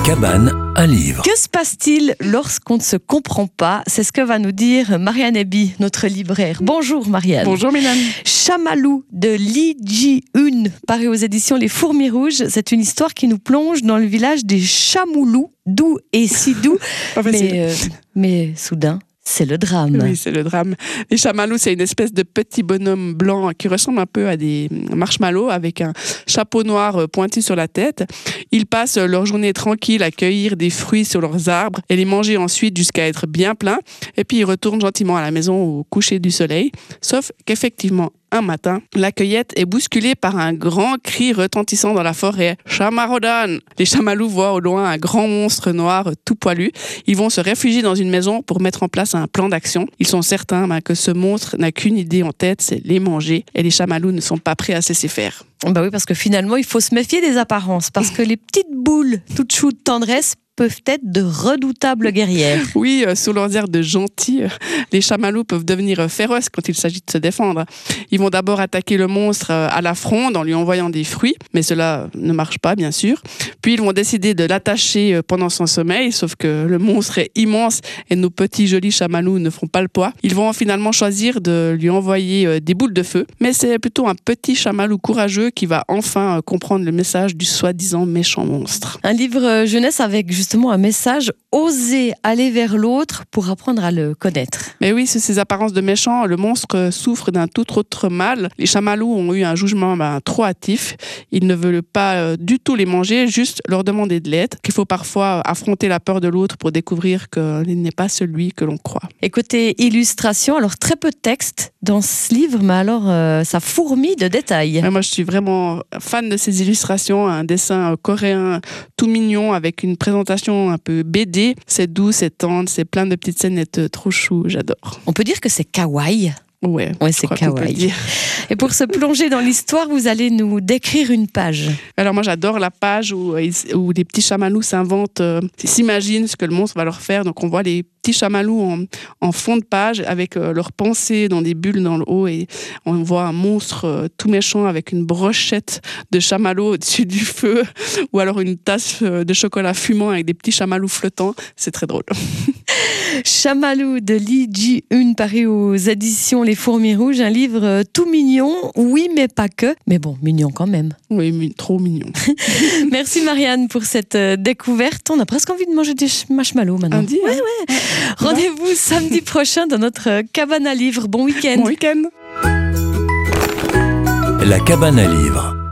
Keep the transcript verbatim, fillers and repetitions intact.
cabane à livres. Que se passe-t-il lorsqu'on ne se comprend pas? C'est ce que va nous dire Marianne Eby, notre libraire. Bonjour Marianne. Bonjour Mélane. Chamalou de Lee Ji-un, paru aux éditions Les Fourmis Rouges. C'est une histoire qui nous plonge dans le village des Chamoulous, doux et si doux, mais, euh, mais soudain, c'est le drame. Oui, c'est le drame. Les chamallows, c'est une espèce de petit bonhomme blanc qui ressemble un peu à des marshmallows avec un chapeau noir pointu sur la tête. Ils passent leur journée tranquille à cueillir des fruits sur leurs arbres et les manger ensuite jusqu'à être bien pleins. Et puis ils retournent gentiment à la maison au coucher du soleil. Sauf qu'effectivement, un matin, la cueillette est bousculée par un grand cri retentissant dans la forêt. « Chamarodan !» Les chamallows voient au loin un grand monstre noir tout poilu. Ils vont se réfugier dans une maison pour mettre en place un plan d'action. Ils sont certains ben, que ce monstre n'a qu'une idée en tête, c'est les manger. Et les chamallows ne sont pas prêts à se laisser faire. Bah oui, parce que finalement, il faut se méfier des apparences. Parce que les petites boules toutes choues de tendresse peuvent être de redoutables guerrières. Oui, euh, sous leurs airs de gentils, euh, les chamallows peuvent devenir euh, féroces quand il s'agit de se défendre. Ils vont d'abord attaquer le monstre euh, à la fronde en lui envoyant des fruits, mais cela ne marche pas, bien sûr. Puis ils vont décider de l'attacher euh, pendant son sommeil, sauf que le monstre est immense et nos petits jolis chamallows ne font pas le poids. Ils vont finalement choisir de lui envoyer euh, des boules de feu, mais c'est plutôt un petit chamallow courageux qui va enfin euh, comprendre le message du soi-disant méchant monstre. Un livre euh, jeunesse avec justement un message, oser aller vers l'autre pour apprendre à le connaître. Mais oui, sous ces apparences de méchant, le monstre souffre d'un tout autre mal. Les chamallows ont eu un jugement ben, trop hâtif. Ils ne veulent pas euh, du tout les manger, juste leur demander de l'aide. Qu'il faut parfois affronter la peur de l'autre pour découvrir qu'il n'est pas celui que l'on croit. Et côté illustration, alors très peu de texte dans ce livre, mais alors euh, ça fourmille de détails. Mais moi, je suis vraiment fan de ces illustrations. Un dessin coréen tout mignon avec une présentation un peu B D. C'est doux, c'est tendre, c'est plein de petites scénettes trop chou, j'adore. On peut dire que c'est kawaii. Ouais, ouais c'est kawaii. Et pour se plonger dans l'histoire, vous allez nous décrire une page. Alors moi, j'adore la page où, où les petits chamallows s'inventent, euh, s'imaginent ce que le monstre va leur faire. Donc on voit les petits chamallows en, en fond de page avec euh, leurs pensées dans des bulles dans le haut et on voit un monstre euh, tout méchant avec une brochette de chamallows au-dessus du feu ou alors une tasse de chocolat fumant avec des petits chamallows flottants. C'est très drôle. Chamalou de Lee Ji-un, paru aux éditions Les Fourmis Rouges, un livre tout mignon, oui mais pas que, mais bon, mignon quand même. Oui, mais trop mignon. Merci Marianne pour cette découverte. On a presque envie de manger des marshmallows maintenant. Lundi, ouais, ouais. ouais. Rendez-vous samedi prochain dans notre cabane à livres. Bon week-end. Bon week-end. La cabane à livres.